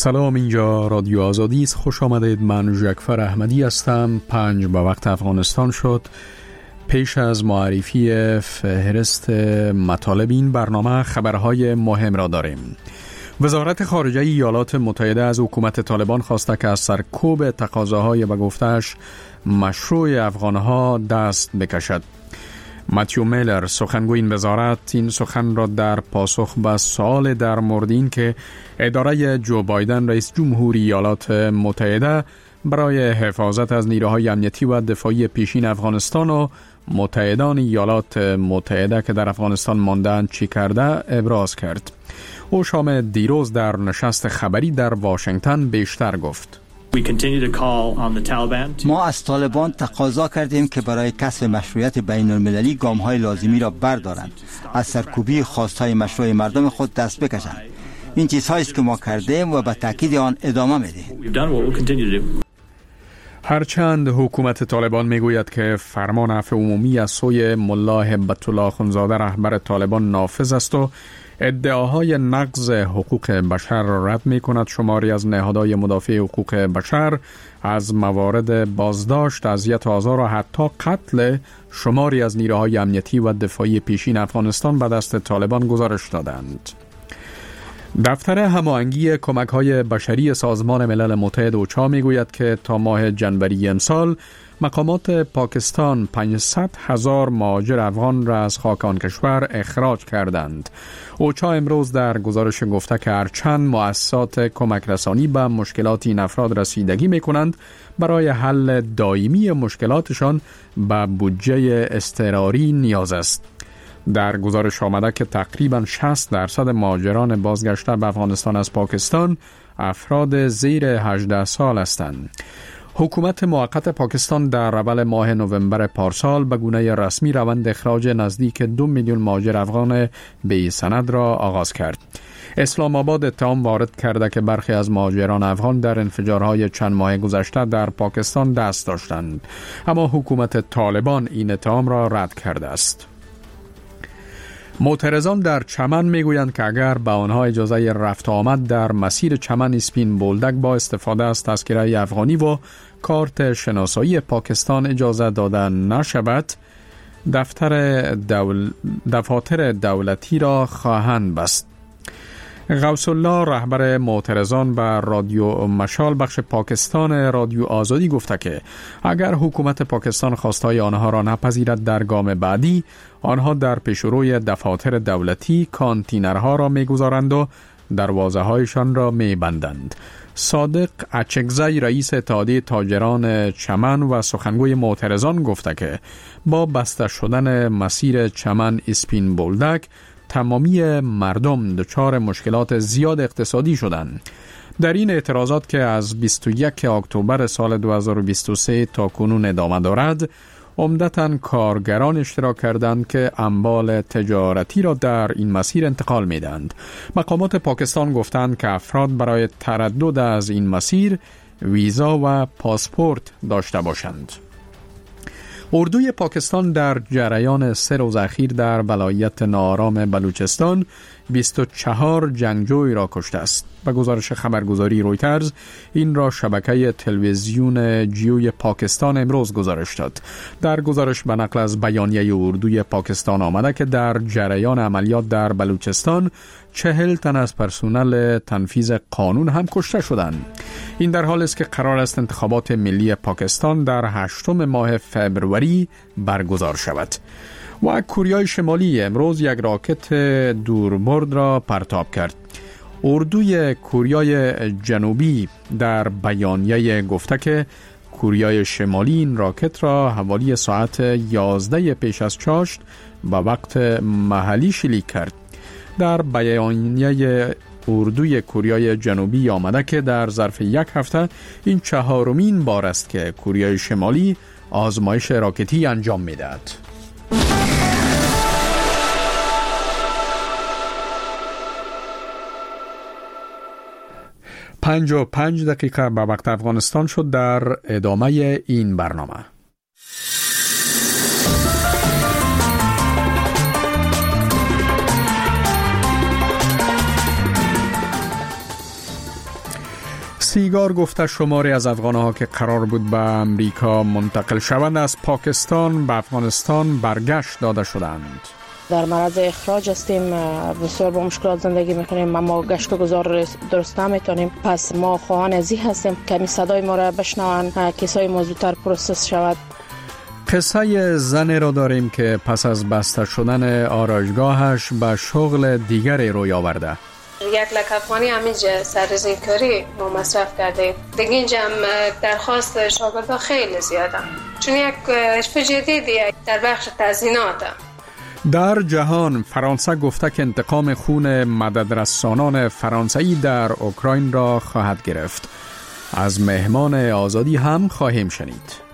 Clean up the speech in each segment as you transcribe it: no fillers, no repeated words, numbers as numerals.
سلام، اینجا رادیو آزادی است. خوش آمدید. من ژکفر احمدی هستم. 5 به وقت افغانستان شد. پیش از معرفی فهرست مطالب این برنامه خبرهای مهم را داریم. وزارت خارجه ایالات متحده از حکومت طالبان خواسته که از سرکوب تقاضاهای به گفته‌اش مشروع افغانها دست بکشد. ماتیو میلر، سخنگوی این وزارت، این سخن را در پاسخ به سوال در مورد این که اداره جو بایدن رئیس جمهوری ایالات متحده برای حفاظت از نیروهای امنیتی و دفاعی پیشین افغانستان و متحدان ایالات متحده که در افغانستان ماندند چی کرده ابراز کرد. او شام دیروز در نشست خبری در واشنگتن بیشتر گفت. ما از طالبان تقاضا کردیم که برای کسب مشروعیت بین المللی گام‌های لازمی را بردارند، از سرکوبی خواست‌های مشروع مردم خود دست بکشند. این چیزهایی است که ما کردیم و به تاکید آن ادامه می‌دهیم. هرچند حکومت طالبان میگوید که فرمان عفو عمومی از سوی ملا هبت الله اخونزاده رهبر طالبان نافذ است و ادعاهای نقض حقوق بشر را رد می کند، شماری از نهادهای مدافع حقوق بشر از موارد بازداشت، اذیت و آزار و حتی قتل شماری از نیروهای امنیتی و دفاعی پیشین افغانستان به دست طالبان گزارش دادند. دفتر هماهنگی کمک‌های بشری سازمان ملل متحد اوچا میگوید که تا ماه جنوری امسال مقامات پاکستان 500,000 مهاجر افغان را از خاک آن کشور اخراج کردند. اوچا امروز در گزارش گفته که هرچند مؤسسات کمک رسانی به مشکلات این افراد رسیدگی می‌کنند، برای حل دائمی مشکلاتشان به بودجه اضطراری نیاز است. در گزارش آمده که تقریباً 60% مهاجران بازگشته به افغانستان از پاکستان افراد زیر 18 سال هستند. حکومت موقت پاکستان در اول ماه نوامبر پارسال به گونه رسمی روند اخراج نزدیک 2 میلیون مهاجر افغان بی سند را آغاز کرد. اسلام آباد اتهام وارد کرده که برخی از مهاجران افغان در انفجارهای چند ماه گذشته در پاکستان دست داشتند، اما حکومت طالبان این اتهام را رد کرده است. معترضان در چمن میگویند که اگر به آنها اجازه رفت آمد در مسیر چمن اسپین بولدک با استفاده از تذکره افغانی و کارت شناسایی پاکستان اجازه داده نشود، دفاتر دولتی را خواهند بست. غوث الله، رهبر معترضان، به رادیو مشال بخش پاکستان رادیو آزادی گفته که اگر حکومت پاکستان خواستهای آنها را نپذیرد، در گام بعدی آنها در پیشروی دفاتر دولتی کانتینرها را میگذارند و دروازه‌هایشان را میبندند. صادق اچکزی، رئیس اتحادیه تاجران چمن و سخنگوی معترضان، گفته که با بسته شدن مسیر چمن اسپین بولدک تمامی مردم دچار مشکلات زیاد اقتصادی شدند. در این اعتراضات که از 21 اکتبر سال 2023 تا کنون ادامه دارد، عمدتاً کارگران اشتراک کردند که اموال تجارتی را در این مسیر انتقال می‌دهند. مقامات پاکستان گفتند که افراد برای تردد از این مسیر ویزا و پاسپورت داشته باشند. اردوی پاکستان در جریان 3 روز اخیر در ولایت ناآرام بلوچستان 24 جنگجوی را کشته است. به گزارش خبرگزاری رویترز، این را شبکه تلویزیون جیوی پاکستان امروز گزارش داد. در گزارش به نقل از بیانیه اردوی پاکستان آمده که در جریان عملیات در بلوچستان 40 تن از پرسنل تنفیذ قانون هم کشته شدند. این در حالی است که قرار است انتخابات ملی پاکستان در 8 ماه فوریه برگزار شود. و کره شمالی امروز یک راکت دوربرد را پرتاب کرد. اردوی کره جنوبی در بیانیه گفته که کره شمالی این راکت را حوالی ساعت 11 پیش از چاشت به وقت محلی شلیک کرد. در بیانیه اردوی کره جنوبی آمده که در ظرف 1 هفته این 4مین بار است که کره شمالی آزمایش راکتی انجام می‌دهد. 55 دقیقه به وقت افغانستان شد. در ادامه این برنامه خبرنگار گفته شماری از افغانها که قرار بود به امریکا منتقل شوند از پاکستان به افغانستان برگشت داده شدند. در معرض اخراج هستیم، بسیار با مشکلات زندگی میکنیم، ما گشت و گذار درست نمیتونیم. پس ما خواهان ازی هستیم کمی صدای ما را بشنوند، کیسای ما زودتر پروسس شود. قصه زنی را داریم که پس از بسته شدن آرایشگاهش به شغل دیگری روی آورده. 1 لک افغانی همینجا سررزین کاری ما مصرف کردیم. دیگه اینجا درخواست شاگردا خیلی زیاده، چون یک کشف جدیدی در بخش تزیینات. در جهان فرانسه گفته که انتقام خون مددرسانان فرانسوی در اوکراین را خواهد گرفت. از مهمان آزادی هم خواهیم شنید.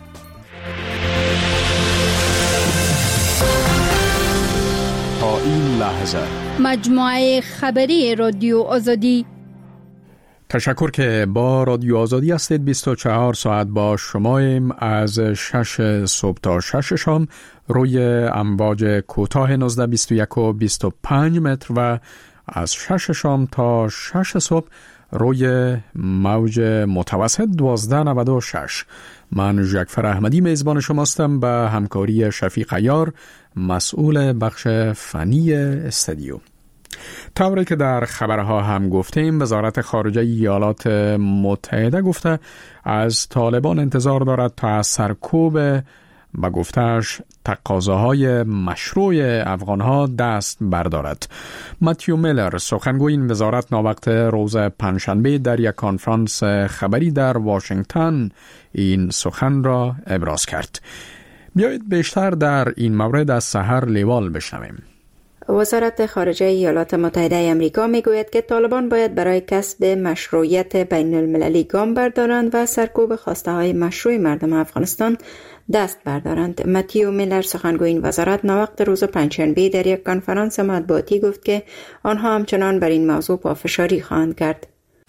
تا این لحظه مجموعه خبری رادیو آزادی. تشکر که با رادیو آزادی هستید. 24 ساعت با شماییم از 6 صبح تا 6 شام روی امواج کوتاه 1921 و 25 متر و از 6 شام تا 6 صبح روی موج متوسط 1296. من جعفر احمدی میزبان شماستم به همکاری شفیق عیار مسئول بخش فنی استودیو. طوری که در خبرها هم گفتیم، وزارت خارجه ایالات متحده گفته از طالبان انتظار دارد تا از سرکوب به گفتهش تقاضاهای مشروع افغانها دست بردارد. متیو میلر سخنگوی این وزارت ناوقت روز پنجشنبه در یک کنفرانس خبری در واشنگتن این سخن را ابراز کرد. بیایید بیشتر در این مورد از سحر لیوال بشنویم. وزارت خارجه ایالات متحده آمریکا میگوید که طالبان باید برای کسب مشروعیت بین المللی گام بردارند و سرکوب خواسته های مشروع مردم افغانستان دست بردارند. متیو میلر سخنگوی این وزارت ناوقت روز پنجشنبه در یک کنفرانس مطبوعاتی گفت که آنها همچنان بر این موضوع پافشاری خواهند کرد.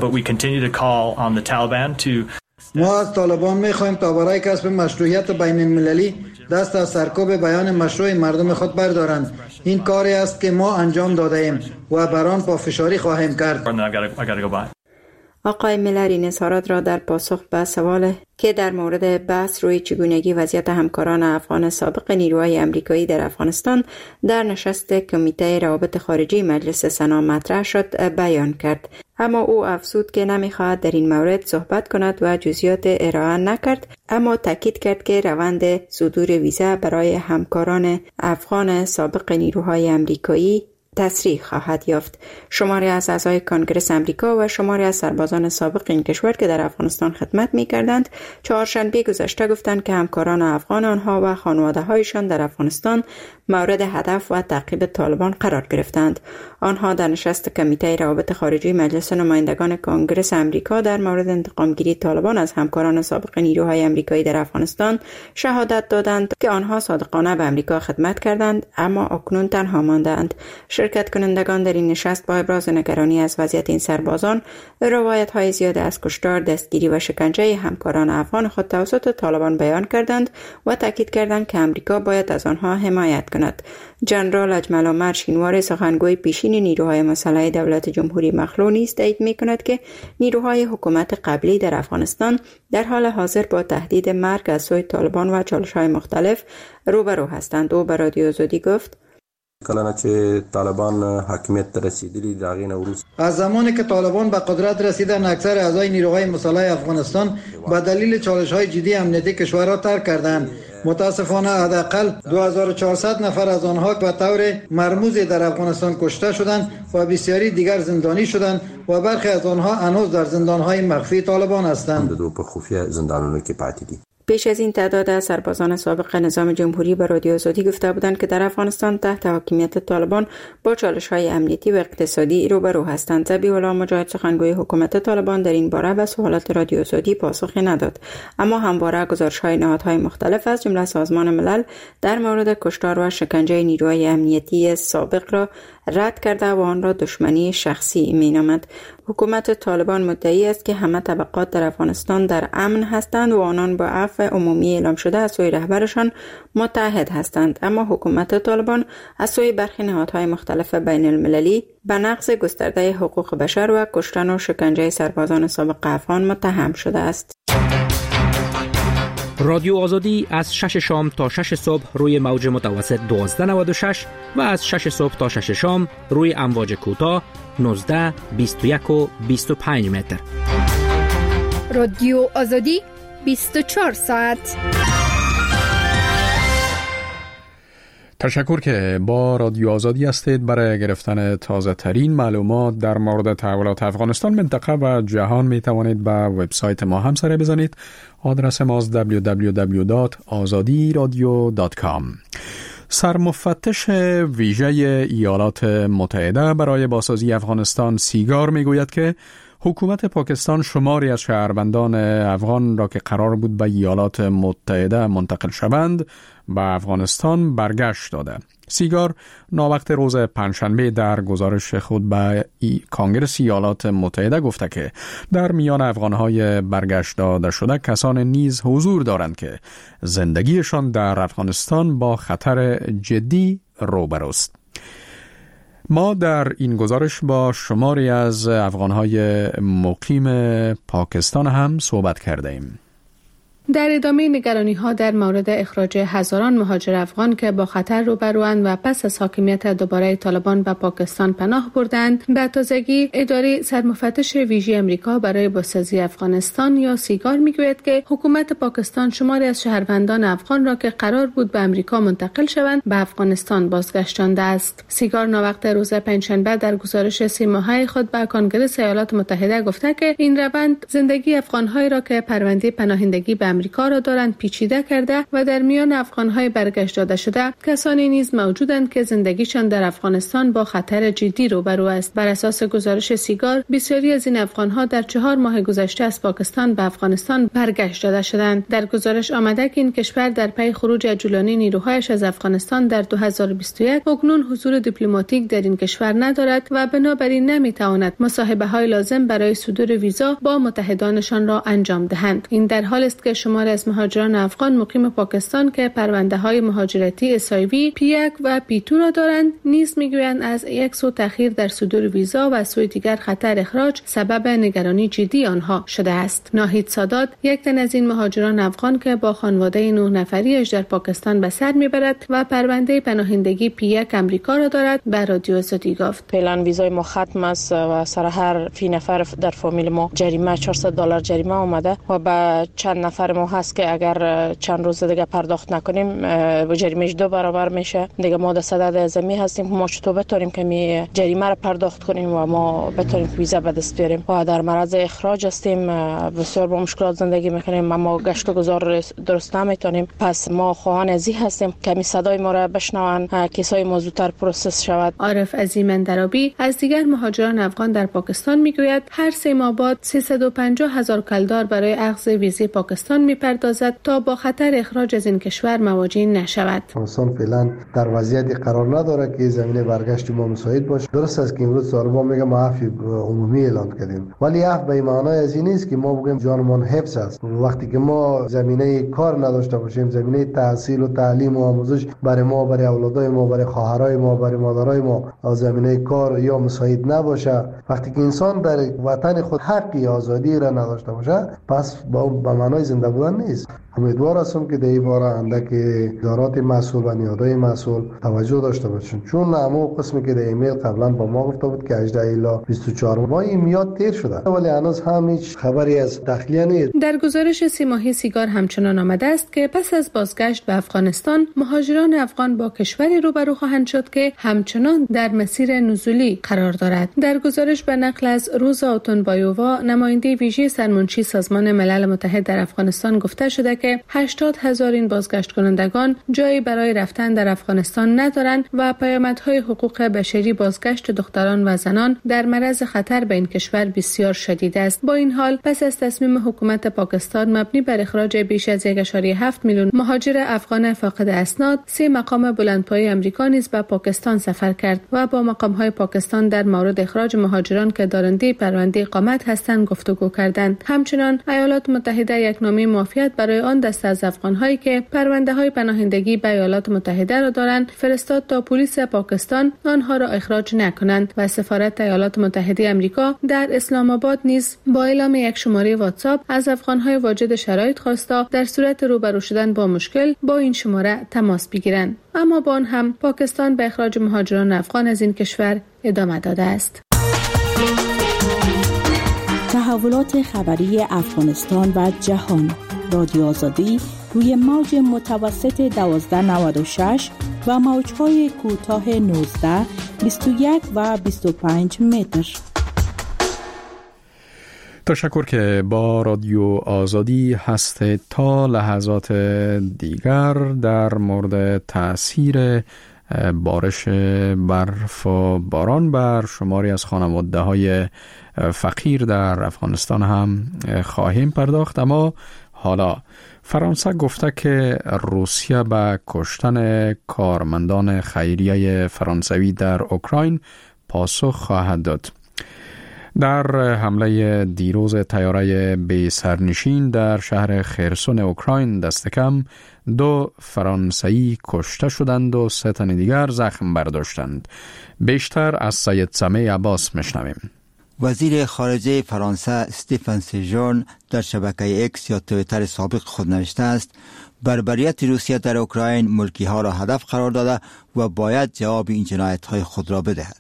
ما از طالبان می‌خواهیم تا برای کسب مشروعیت بین المللی دست از سرکوب بیان مشروع مردم خود بردارند. این کاری است که ما انجام داده ایم و بر آن پافشاری خواهیم کرد. آقای میلر این اظهارات را در پاسخ به سوال که در مورد بحث روی چگونگی وضعیت همکاران افغان سابق نیروهای آمریکایی در افغانستان در نشست کمیته روابط خارجی مجلس سنا مطرح شد بیان کرد. اما او افزود که نمی‌خواهد در این مورد صحبت کند و جزئیات ارائه نکرد، اما تاکید کرد که روند صدور ویزا برای همکاران افغان سابق نیروهای آمریکایی تسریع خواهد یافت. شماری از اعضای کنگره آمریکا و شماری از سربازان سابق این کشور که در افغانستان خدمت می‌کردند چهارشنبه گذشته گفتند که همکاران افغان آنها و خانواده‌هایشان در افغانستان مورد هدف و تعقیب طالبان قرار گرفتند. آنها در نشست کمیته روابط خارجی مجلس نمایندگان کنگره آمریکا در مورد انتقامگیری طالبان از همکاران سابق نیروهای آمریکایی در افغانستان شهادت دادند که آنها صادقانه به آمریکا خدمت کردند اما اکنون تنها ماندند. شرکت کنندگان در این نشست با ابراز نگرانی از وضعیت این سربازان، روایت‌های زیاد از کشتار، دستگیری و شکنجه همکاران افغان خود توسط طالبان بیان کردند و تاکید کردند که آمریکا باید از آنها حمایت کند. جنرال اجمل عمر شینواری سخنگوی پیشین نیروهای مسلح دولت جمهوری مخلوع نیز تایید می‌کند که نیروهای حکومت قبلی در افغانستان در حال حاضر با تهدید مرگ از سوی طالبان و چالش‌های مختلف روبرو هستند. او به رادیو آزادی گفت: کله چې طالبان حاکمیت رسیدلی داغه نوروز از زمانی که طالبان به قدرت رسیدن اکثر اعضای نیروهای مسلح افغانستان به دلیل چالش‌های جدی امنیتی کشور را ترک کردند. متاسفانه حداقل 2400 نفر از آنها به طور مرموزی در افغانستان کشته شدند و بسیاری دیگر زندانی شدند و برخی از آنها هنوز در زندان‌های مخفی طالبان هستند. دو په خفیه زندانونو کې پاتې دي. پیش از این تعداد سربازان سابق نظام جمهوری به رادیو آزادی گفته بودند که در افغانستان تحت حاکمیت طالبان با چالش‌های امنیتی و اقتصادی روبرو هستند. ذبیح الله مجاهد سخنگوی حکومت طالبان در این باره به سوالات رادیو آزادی پاسخی نداد، اما همواره گزارش‌های نهادهای مختلف از جمله سازمان ملل در مورد کشتار و شکنجه نیروهای امنیتی سابق را رد کرده و آن را دشمنی شخصی می‌نامد. حکومت طالبان مدعی است که همه طبقات در افغانستان در امن هستند و آنان با عفو عمومی اعلام شده از سوی رهبرشان متحد هستند، اما حکومت طالبان از سوی برخی نهادهای مختلف بین المللی به نقض گسترده حقوق بشر و کشتن و شکنجه سربازان سابق افغان متهم شده است. رادیو آزادی از 6 شام تا 6 صبح روی موج متوسط 1296 و از 6 صبح تا 6 شام روی امواج کوتاه 19، 21 و 25 متر. رادیو آزادی 24 ساعت. تشکر که با رادیو آزادی هستید. برای گرفتن تازه ترین معلومات در مورد تحولات افغانستان، منطقه و جهان می توانید به وبسایت ما هم سر بزنید. آدرس ماست www.azadiradio.com. سرمفتش ویژه ایالات متحده برای بازسازی افغانستان سیگار می گوید که حکومت پاکستان شماری از شهروندان افغان را که قرار بود به ایالات متحده منتقل شوند به افغانستان برگشت داده. سیگار ناوقت روز پنجشنبه در گزارش خود به کانگرس ایالات متحده گفته که در میان افغانهای برگشت داده شده کسان نیز حضور دارند که زندگیشان در افغانستان با خطر جدی روبروست. ما در این گزارش با شماری از افغانهای مقیم پاکستان هم صحبت کرده ایم. در ادامه نگرانی‌ها در مورد اخراج هزاران مهاجر افغان که با خطر روبروند و پس از حاکمیت دوباره طالبان به پاکستان پناه بردند، به تازگی اداره سرمفتش ویژه امریکا برای بازسازی افغانستان یا سیگار میگوید که حکومت پاکستان شماری از شهروندان افغان را که قرار بود به امریکا منتقل شوند به افغانستان بازگشتانده است. سیگار ناوقت روز پنجشنبه در گزارش 3 ماهه خود به کانگرس ایالات متحده گفته که این روند زندگی افغان‌هایی را که پرونده پناهندگی به امریکا را دارند پیچیده کرده و در میان افغان‌های برگشت داده شده کسانی نیز موجودند که زندگیشان در افغانستان با خطر جدی روبرو است. بر اساس گزارش سیگار، بسیاری از این افغان‌ها در 4 ماه گذشته از پاکستان به افغانستان برگشت داده شدند. در گزارش آمده که این کشور در پی خروج عجولانه نیروهایش از افغانستان در 2021 اکنون حضور دیپلماتیک در این کشور ندارد و بنابراین نمی‌تواند مصاحبه‌های لازم برای صدور ویزا با متحدانشان را انجام دهند. این در حالی است که شماری از مهاجران افغان مقیم پاکستان که پرونده‌های مهاجرتی SIV P1 و P2 را دارند نیز می‌گویند از یک سو تأخیر در صدور ویزا و از سوی دیگر خطر اخراج سبب نگرانی جدی آنها شده است. ناهید سادات، یک تن از این مهاجران افغان که با خانواده 9 نفریش در پاکستان به سر میبرد و پرونده پناهندگی P1 امریکا را دارد، به رادیو آزادی گفت: فعلا ویزای ما ختم است و سر هر فی نفر در فامیل ما جریمه $400 جریمه آمده و به چند نفر ما هست که اگر چند روز دیگه پرداخت نکنیم جریمهش 2 برابر میشه. دیگه ما در صدد ازمی هستیم که ما چطور بتونیم که می جریمه را پرداخت کنیم و ما بتونیم ویزا به دست بیاریم و در معرض اخراج هستیم. بسیار با مشکلات زندگی میکنیم، ما گشت و گذار درست نمیتونیم. پس ما خواهان ازی هستیم که صدای ما را بشنون، کیسای ما زودتر پروسس شود. عارف عظیم اندرابی از دیگر مهاجران افغان در پاکستان میگوید هر 3 ماه بعد 350,000 کلدار برای اخذ ویزای پاکستان میپردازد تا با خطر اخراج از این کشور مواجه نشود. افغانستان فعلا در وضعیتی قرار نداره که زمینه برگشت ما مساعد باشه. درست است که امروز طالبان میگه ما عفو عمومی اعلان کردیم، ولی عفو به معنای از این نیست که ما بگیم جانمان حفظ است. وقتی که ما زمینه کار نداشته باشیم، زمینه تحصیل و تعلیم و آموزش برای ما، برای اولادای ما، برای خواهرای ما، برای مادرای ما از زمینه کار یا مساعد نباشه، وقتی که انسان در وطن خود حقی آزادی را نداشته باشه، پس به معنای زنده بودن نیست. امیدوار هستم که در این باره اندک ادارات مسئول و نهادهای مسئول توجه داشته باشند، چون همون قسمی که در ایمیل قبلا با ما گفته بود که 18 الی 24 ماه این میاد تیر شده، ولی هنوز هم هیچ خبری از تخلیه نیست. در گزارش 3 ماهه سیگار همچنان آمده است که پس از بازگشت به افغانستان مهاجران افغان با کشوری روبرو خواهند شد که همچنان در مسیر نزولی قرار دارد. در گزارش به نقل از روزا اوتونبایووا، نماینده ویژه سرمنشی سازمان ملل متحد در افغانستان، گفته شده که 80,000 این بازگشت کنندگان جایی برای رفتن در افغانستان ندارند و پیامدهای حقوق بشری بازگشت دختران و زنان در معرض خطر به این کشور بسیار شدید است. با این حال پس از تصمیم حکومت پاکستان مبنی بر اخراج بیش از 1.7 میلیون مهاجر افغان فاقد اسناد، 3 مقام بلندپایه آمریکا نیز به پاکستان سفر کرد و با مقام‌های پاکستان در مورد اخراج مهاجران که دارنده پرونده اقامت هستند گفتگو کردند. همچنین ایالات متحده یک نامه معافیت برای طالبان دسته از افغان‌هایی که پرونده‌های پناهندگی به ایالات متحده را دارند فرستاد تا پلیس پاکستان آنها را اخراج نکنند و سفارت ایالات متحده آمریکا در اسلام آباد نیز با اعلام یک شماره واتساپ از افغان‌های واجد شرایط خواسته در صورت روبرو شدن با مشکل با این شماره تماس بگیرند. اما با آن هم پاکستان به اخراج مهاجران افغان از این کشور ادامه داده است. تحولات خبری افغانستان و جهان. رادیو آزادی روی موج متوسط 1296 و موج‌های کوتاه 19، 21 و 25 متر. تشکر که با رادیو آزادی هستید. تا لحظات دیگر در مورد تأثیر بارش برف و باران بر شماری از خانواده‌های فقیر در افغانستان هم خواهیم پرداخت. اما حالا فرانسه گفته که روسیه به کشتن کارمندان خیریه فرانسوی در اوکراین پاسخ خواهد داد. در حمله دیروز طیاره بی سرنشین در شهر خرسون اوکراین دست کم 2 فرانسوی کشته شدند و 3 تن دیگر زخم برداشتند. بیشتر از سید سمیع عباس میشنویم. وزیر خارجه فرانسه استفان سژورن در شبکه اکس یا توییتر سابق خود نوشته است: بربریت روسیه در اوکراین ملکی ها را هدف قرار داده و باید جواب این جنایت های خود را بدهد.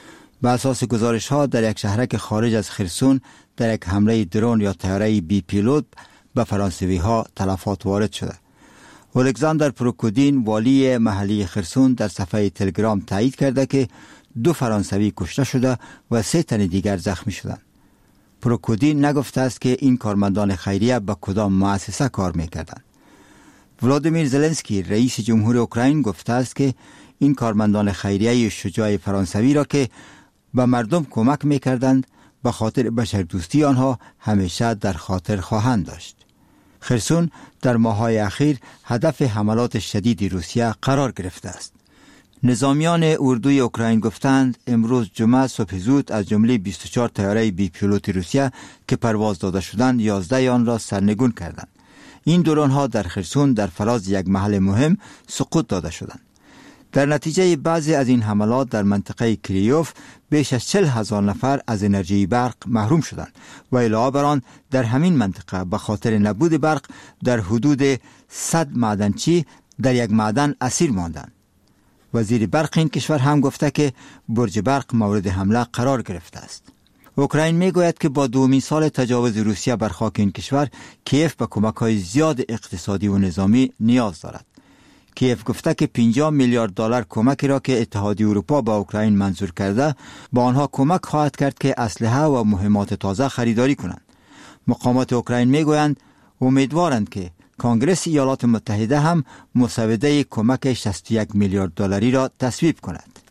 به اساس گزارش ها در یک شهرک خارج از خرسون در یک حمله درون یا طیاره بی پیلوت به فرانسوی ها تلفات وارد شده. الکساندر پروکودین والی محلی خرسون در صفحه تلگرام تایید کرده که 2 فرانسوی کشته شده و 3 تن دیگر زخمی شدند. پروکودین نگفته است که این کارمندان خیریه به کدام مؤسسه کار میکردند. ولادیمیر زلنسکی رئیس جمهور اوکراین گفته است که این کارمندان خیریه شجاع فرانسوی را که به مردم کمک میکردند به خاطر بشردوستی آنها همیشه در خاطر خواهند داشت. خرسون در ماه‌های اخیر هدف حملات شدید روسیه قرار گرفته است. نظامیان اردوی اوکراین گفتند امروز جمعه صبح زود از جمله 24 طیاره بی پیلوت روسیه که پرواز داده شدند 11 آن را سرنگون کردند. این درون‌ها در خرسون در فراز یک محل مهم سقوط داده شدند. در نتیجه بعضی از این حملات در منطقه کریوف بیش از 40,000 نفر از انرژی برق محروم شدند و علاوه بر آن در همین منطقه به خاطر نبود برق در حدود 100 معدنچی در یک معدن اسیر ماندند. وزیر برق این کشور هم گفته که برج برق مورد حمله قرار گرفته است. اوکراین میگوید که با 2 سال تجاوز روسیه بر خاک این کشور کیف به کمک‌های زیاد اقتصادی و نظامی نیاز دارد. کیف گفته که 50 میلیارد دلار کمکی را که اتحادیه اروپا به اوکراین منظور کرده با آنها کمک خواهد کرد که اسلحه و مهمات تازه خریداری کنند. مقامات اوکراین میگویند امیدوارند که کنگره ایالات متحده هم مسوده کمک 61 میلیارد دلاری را تصویب کند.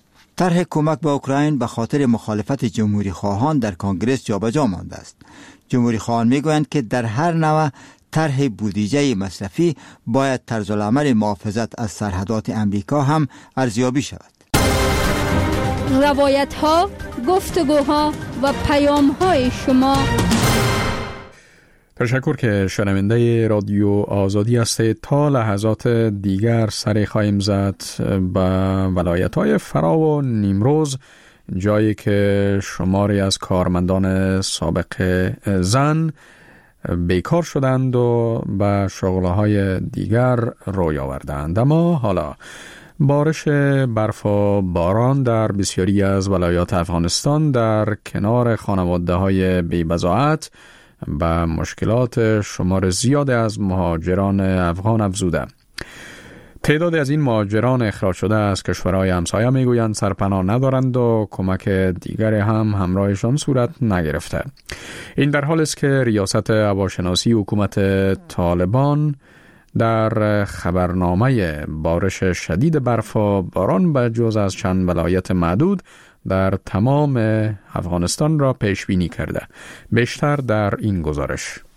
طرح کمک به اوکراین به خاطر مخالفت جمهوری خواهان در کنگره جابجا مانده است. جمهوری خواهان میگویند که در هر نوع طرح بودجه مصرفی باید طرز العمل محافظت از سرحدات امریکا هم ارزیابی شود. روایت ها، گفتگوها و پیام های شما. تشکر که شنونده رادیو آزادی هستید. تا لحظات دیگر سری خواهیم زد به ولایت‌های فرا و نیمروز، جایی که شماری از کارمندان سابق زن بیکار شدند و به شغل‌های دیگر روی آوردند. اما حالا بارش برف و باران در بسیاری از ولایات افغانستان در کنار خانواده‌های بی‌بضاعت به مشکلات شمار زیاد از مهاجران افغان افزوده. تعداد از این مهاجران اخراج شده از کشورهای همسایه میگویند سرپناه ندارند و کمک دیگری هم همراهشان صورت نگرفته. این در حالی است که ریاست هواشناسی حکومت طالبان در خبرنامه بارش شدید برف و باران به جز از چند ولایت معدود در تمام افغانستان را پیش بینی کرده. بیشتر در این گزارش.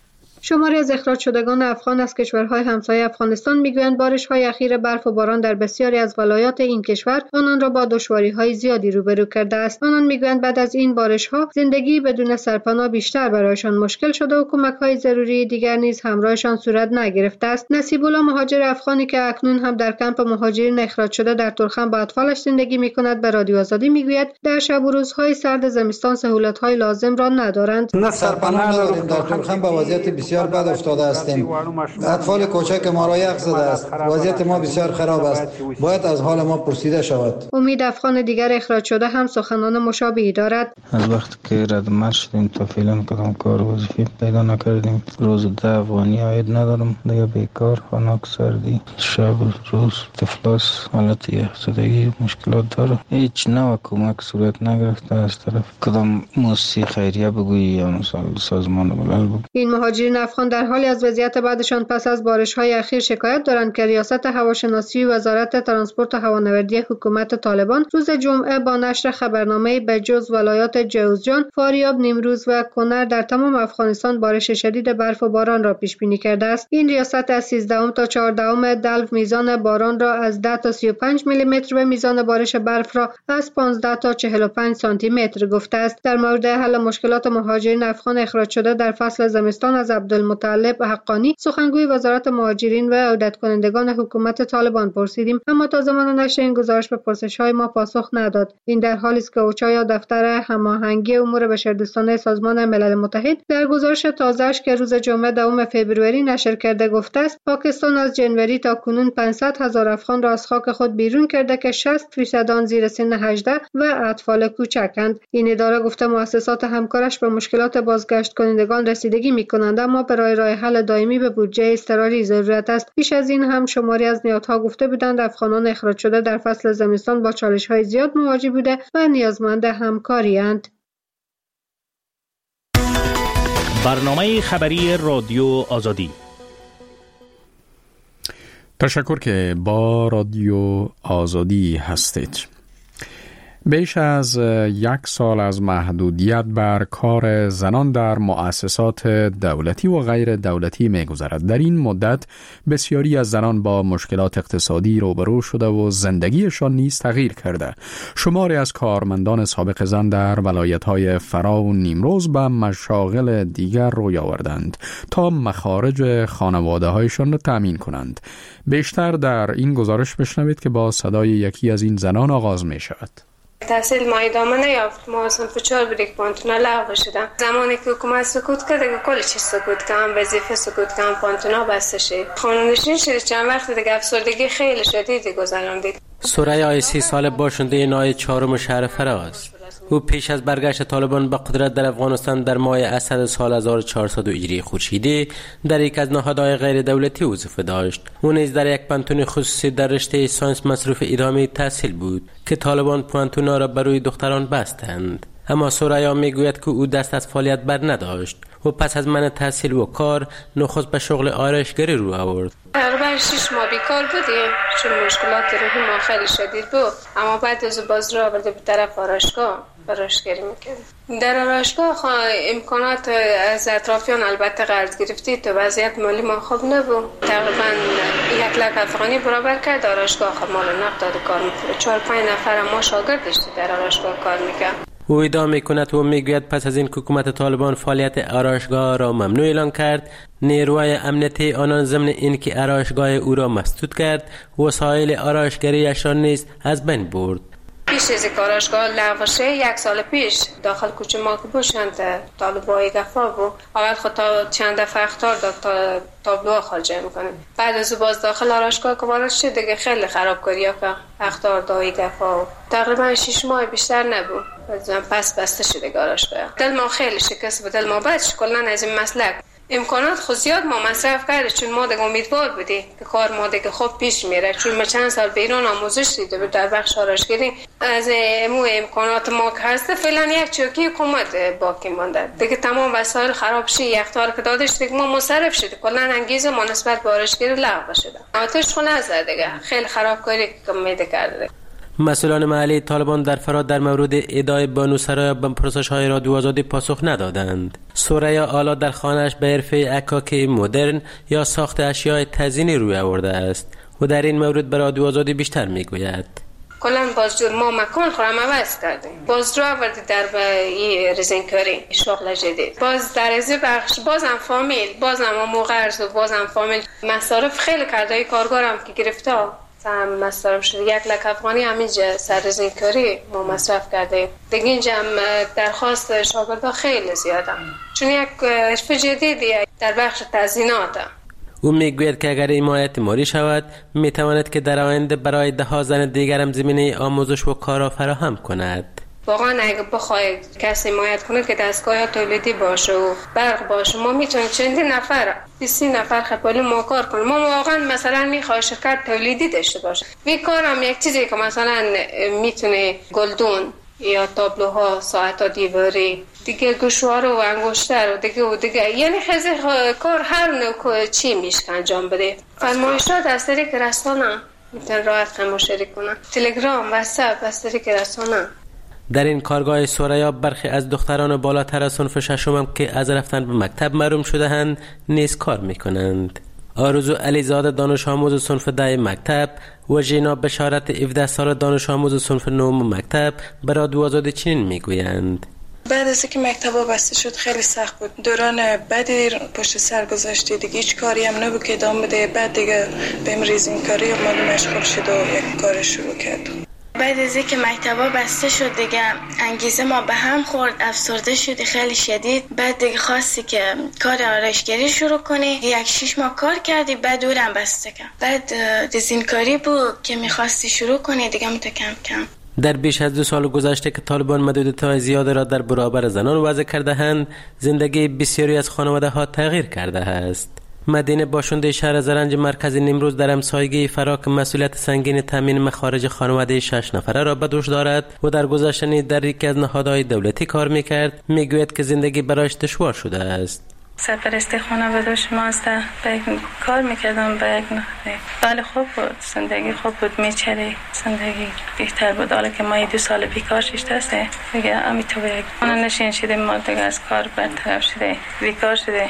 شماری از اخراج شدگان افغان از کشورهای همسایه افغانستان میگویند بارش‌های اخیر برف و باران در بسیاری از ولایات این کشور آنان را با دشواری‌های زیادی روبرو کرده است. آنان میگویند بعد از این بارش‌ها زندگی بدون سرپناه بیشتر برایشان مشکل شده و کمک‌های ضروری دیگر نیز همراهشان صورت نگرفته است. نصیب الله مهاجر افغانی که اکنون هم در کمپ مهاجرین اخراج شده در ترخم با اطفالش زندگی می‌کند به رادیو آزادی میگوید در شب و روزهای سرد زمستان سهولت‌های لازم را ندارند. نه سرپناه نداریم، در ترخم به وضعیت بسیار بد افتاده هستیم. اطفال کوچک ما را یخ زده است. وضعیت ما بسیار خراب است. باید از حال ما پرسیده شود. امید افغان دیگر اخراج شده هم سخنان مشابهی دارد. از وقتی که رد مرز شدیم تا فعلا کدام کار وظیفه پیدا نکردیم. روز 10 افغانی عاید ندارم، دیگه بیکار، خنک، سردی، شب روز تفلاس، حالت یخ زدگی مشکلات داره. هیچ نوع کمک صورت نگرفته از طرف کدام مؤسسه خیریه بگویی یا مثلا سازمان ملل بگویی. این مهاجرین افغان در حالی از وضعیت بعدشان پس از بارش‌های اخیر شکایت دارند که ریاست هواشناسی و وزارت ترانسپورت و هوانوردی حکومت طالبان روز جمعه با نشر خبرنامه‌ای به جز ولایات جوزجان، فاریاب، نیمروز و کنر در تمام افغانستان بارش شدید برف و باران را پیش بینی کرده است. این ریاست از 13 تا 14 دلو میزان باران را از 10 تا 35 میلی متر و میزان بارش برف را از 15 تا 45 سانتی متر گفته است. در مورد حل مشکلات مهاجرین افغان اخراج شده در فصل زمستان از عبدالمطلب حقانی سخنگوی وزارت مهاجرین و عودت کنندگان حکومت طالبان پرسیدیم، اما تا زمان نشر این گزارش به پرسش‌های ما پاسخ نداد. این در حالی است که اوچا یا دفتر هماهنگی امور بشردوستانه سازمان ملل متحد در گزارش تازه‌اش که روز جمعه 2 فوریه نشر کرده گفته است پاکستان از جنوری تا کنون 500,000 افغان را از خاک خود بیرون کرده که 60% آن زیر سن 18 و اطفال کوچکند. این اداره گفته مؤسسات همکارش به مشکلات بازگشت کنندگان رسیدگی می‌کنند، اما برای راه حل دائمی به بودجه اضطراری ضرورت است. پیش از این هم شماری از نهادها گفته بودند افغانان اخراج شده در فصل زمستان با چالش‌های زیاد مواجه بوده و نیازمند همکاری‌اند. برنامه خبری رادیو آزادی. تشکر که با رادیو آزادی هستید. بیش از 1 سال از محدودیت بر کار زنان در مؤسسات دولتی و غیر دولتی می‌گذرد. در این مدت بسیاری از زنان با مشکلات اقتصادی روبرو شده و زندگیشان نیز تغییر کرده. شماری از کارمندان سابق زن در ولایت‌های فرا و نیمروز به مشاغل دیگر روی آوردند تا مخارج خانواده‌هایشان را تأمین کنند. بیشتر در این گزارش بشنوید که با صدای یکی از این زنان آغاز می‌شود. تحصیل ما ادامه نیافت. ما صنف 4 بودیم، پانتونا لغو شدن. زمانی که حکومت سکوت کرد دیگه کل چیز سکوت کردن، وظیفه سکوت کردن، پانتونا بسته شد. خانه‌نشین شد. چند وقت دیگه افسردگی خیلی شدیدی گذراندید. سوره 30 سال باشنده نای 4 شهر فرا است. او پیش از برگشت طالبان به قدرت در افغانستان در ماه اسد سال 1400 هجری خورشیدی در یک از نهادهای غیر دولتی وظیفه داشت. او نیز در یک پانتون خصوصی در رشته ساینس مصروف ادامه تحصیل بود که طالبان پانتونا را بر روی دختران بستند. اما سوریا میگوید که او دست از فعالیت بر نداشت و پس از منع تحصیل و کار نخست به شغل آرایشگری رو آورد. تقریبا 6 ماه بیکار بودیم چون مشکلات روحی ما خیلی شدید بود، اما بعد از باز را آورده به طرف آرایشگاه آرایشگری میکرد. در آرایشگاه امکانات از اطرافیان البته قرض گرفتی تو وضعیت مالی ما خوب نبود. تقریبا 1,00,000 افغانی برابر کرد آرایشگاه مال نقد داد کار میکرد. 4-5 نفر ما شاگرد داشتی در آرایشگاه کار میکرد. او ادعا میکند و میگوید پس از این حکومت طالبان فعالیت آرایشگاه را ممنوع اعلان کرد. نیروهای امنیتی آنان ضمن اینکه آرایشگاه او را مسدود کرد وسایل آرایشگریش را نیز از بین برد. پیش از آرایشگاه لغو شد 1 سال پیش داخل کوچه ما که باشند طالبای گفا بود. اول خود تا چند دفعه اخطار داد تا تابلو خارجه میکنه. بعد از باز داخل آرایشگاه که وارد شد دیگه خیلی خرابکاری ها که اخطار دای گفا تقریبا 6 ماه بیشتر نبود. پس بسته شده آرایشگاه. دل ما خیلی شکست بود. دل ما بعد کلا از این مسلک امکانات خود زیاد ما مصرف کرده چون ما دیگه امیدوار بودیم که کار ما دیگه خوب پیش میره، چون ما چند سال بیرون آموزش دیده در بخش آرایشگری از امکانات ما که هست فعلا یک چوکی حکومت باقی مونده دیگه. تمام وسایل خراب شد، یخ‌دار که دادش دیگه ما مصرف شد، کلا انگیزه ما نسبت به آرایشگری لغو شده. آتش خونه نزد دیگه، خیلی خرابکاری که میده کرده. مسئولان محلی طالبان در فرات در مورد ادعای بانو سرایا به پرسش‌های رادیو آزادی پاسخ ندادند. سرایا حالا در خانه‌اش به حرفه عکاکی مدرن یا ساخت اشیاء تزیینی روی آورده است و در این مورد به رادیو آزادی بیشتر میگوید. کلا بازجو ما مکان خورم عوض کردیم، باز رو آوردی در این رزینکاری شغل جدید، باز در ازی بخش بازم فامیل، بازم موقعرز و بازم فامیل مصارف خیلی کرده. کارگارم که گرفته هم مصرف شده 1 لک افغانی همینجا سر رزینکاری ما مصرف کرده. دیگه اینجا هم درخواست شاگردا خیلی زیاده چون یک حرف جدیدی در بخش تزیینات. او میگوید که اگر این حمایت مالی شود میتواند که در آینده برای 10 زن دیگر هم زمینه آموزش و کار فراهم کند. واقعا اگه بخواید کسی حمایت کنه که دستگاه تولیدی باشه و برق باشه، ما میتونیم چندین نفر 20 نفر خپلی ما کار کنیم. ما واقعا مثلا میخوای شرکت تولیدی داشته باشه. وی کارم یک چیزی که مثلا میتونه گلدون یا تابلوها، ساعت‌ها دیواری، دیگه گوشوار و انگشتر و دیگه یعنی خیلی کار هر نوع چی میشه انجام بده. فرمایشات از طریق رسانه میتونن راحت مشترک کنن، تلگرام، واتساپ از طریق رسانه. در این کارگاه سرایا برخی از دختران بالاتر از صنف ششم هم که از رفتن به مکتب محروم شده‌اند نیز کار میکنند. آرزو علیزاده دانش آموز صنف 10 مکتب و ژینا بشارت 17 سال دانش آموز صنف 9 مکتب به رادیو آزادی چنین میگویند. بعد از اینکه مکتبا بسته شد خیلی سخت بود. دوران بعدی پشت سر گذاشتی، دیگه هیچ کاری هم نبود که ادامه بده. بعد دیگه بهم رزینکاری اومد مشغول شد و یک کار شروع کرد. بعد از اینکه مکتبا بسته شد دیگه انگیزه ما به هم خورد، افسرده شدی خیلی شدید. بعد دیگه خواستی که کار آرایشگری شروع کنی، 6 ماه کار کردی، بعد دورم بسته کرد. بعد رزینکاری بود که میخواستی شروع کنی دیگه کم کم. در بیش از 2 سال گذشته که طالبان محدودیت‌های زیاد را در برابر زنان وضع کرده‌اند، زندگی بسیاری از خانواده‌ها تغییر کرده است. مدینه باشنده شهر زرنج مرکز نیمروز در همسایگی فراک مسئولیت سنگین تامین مخارج خانواده 6 نفره را به دوش دارد و در گذشته در یکی از نهادهای دولتی کار می‌کرد. میگوید که زندگی برایش دشوار شده است. سرپرستی خانه به دوش ماست، کار میکردم به یک نهاده. ولی خوب بود، زندگی خوب بود، میچری زندگی بهتر بود. حالا که ما 2 سال بیکار شده است دیگه امیتو یک خانه نشین شده، ما دیگه از کار برطرف شده، بیکار شده.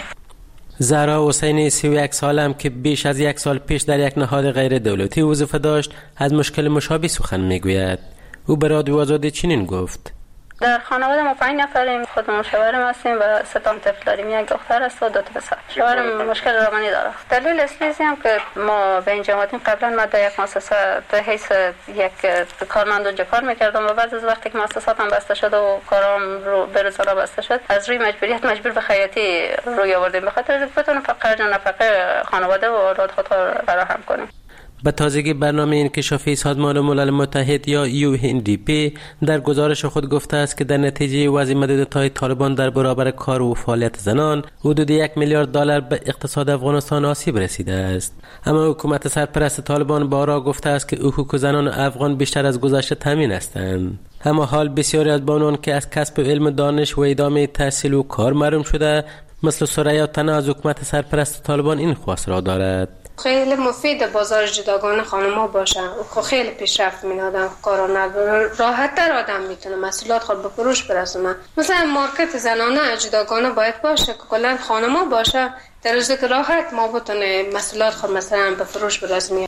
زهرا حسینی 31 سالم که بیش از 1 سال پیش در یک نهاد غیر دولتی وظیفه داشت از مشکل مشابه سخن میگوید. او به رادیو آزادی چنین گفت: در خانواده ما 5 نفریم، خودمون شوهرم هستیم و 3 طفل داریم، 1 دختر است و 2 پسر. شوهرم مشکل روانی داره. دلیل اصلی هم که ما به این جماعتیم قبلا ما در یک مؤسسه به حیث یک کارمند اونجا کار میکردم و بعد از وقتی که مؤسساتم بسته شد و کارام رو به روزانه بسته شد، از روی مجبوریت مجبور به خیاطی روی آوردیم به خاطر بتونیم فقط نفقه خانواده و اولاد خود را فراهم کنیم. به تازگی برنامه انکشافی سازمان ملل متحد یا UNDP در گزارش خود گفته است که در نتیجه وضع محدودیت‌های طالبان در برابر کار و فعالیت زنان حدود 1 میلیارد دلار به اقتصاد افغانستان آسیب رسیده است. اما حکومت سرپرست طالبان بارها گفته است که حقوق زنان افغان بیشتر از گذشته تامین هستند. اما حال بسیاری از بانوان که از کسب علم دانش و ادامه تحصیل و کار محروم شده مثل سرایا تنها از حکومت سرپرست طالبان این خواست را دارد. خیلی مفید بازار جداگانه خانم‌ها باشن، خیلی پیشرفت می‌دادن، کارا راحت‌تر آدم میتونه محصولات خود به فروش برسونه. مثلا مارکت زنانه جداگانه باید باشه که کلا خانم‌ها باشه، در روزی که راحت ما بتونه محصولات خود مثلا به فروش برسونیم.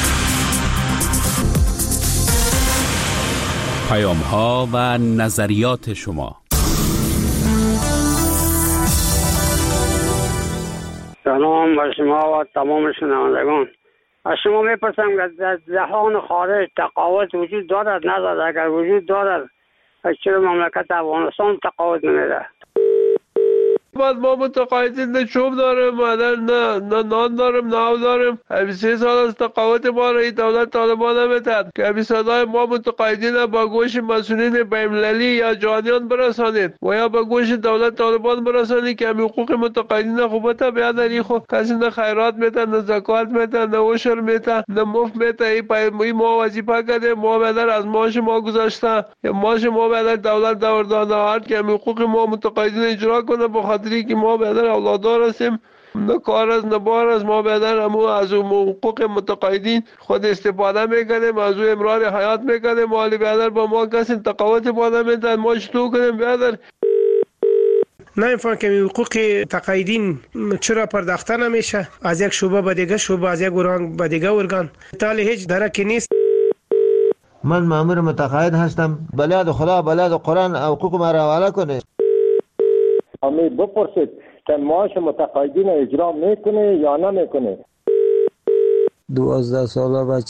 پیام‌ها و نظریات شما. سلام بر شما و تمام شنوندگان. از شما میپرسم که در جهان خارج تقاوت وجود دارد ندارد؟ اگر وجود دارد چرا مملکت افغانستان تقاوت نمیده؟ بعد ما متقاعدین نه چوب دارم، نه نان دارم، نه آب دارم. 23 سال از تقاوت ما را دولت طالبان نمیدهد که صدای ما متقاعدین با گوش مسئولین بین‌المللی یا جهانیان برسانید و یا با گوش دولت طالبان برسانید که حقوق متقاعدین خوبت بیادری خو کسی نه خیرات میده، نه زکات میده، نه عشر میده، نه مفت میده. این ما وظیفه کرده، ما بدر از معاش ما گذاشته، معاش ما بدر دولت داوردانه هر که حقوق ما متقاعدین اجرا کنه، بخاطر که ما بدر اولادار هستیم نه کار است نه بار است. ما بعدن از حقوق متقاعدین خود استفاده میکنیم، از امرار حیات میکنیم، ولی بعدن با ما کسی تقاعد بالا میدن، ما چطور کنیم بعدن؟ نمیفهم که حقوق تقاعدین چرا پرداخته نمیشه از یک شعبه به دیگه شعبه، از یک ارگان به دیگه ارگان، تالی هیچ درکی نیست. من مأمور متقاعد هستم، بلاد خدا بلاد قرآن حقوق ما را حواله کنه. امی بپرسید که معاش متقاعدین اجرا میکنه یا نمیکنه. 12 ساله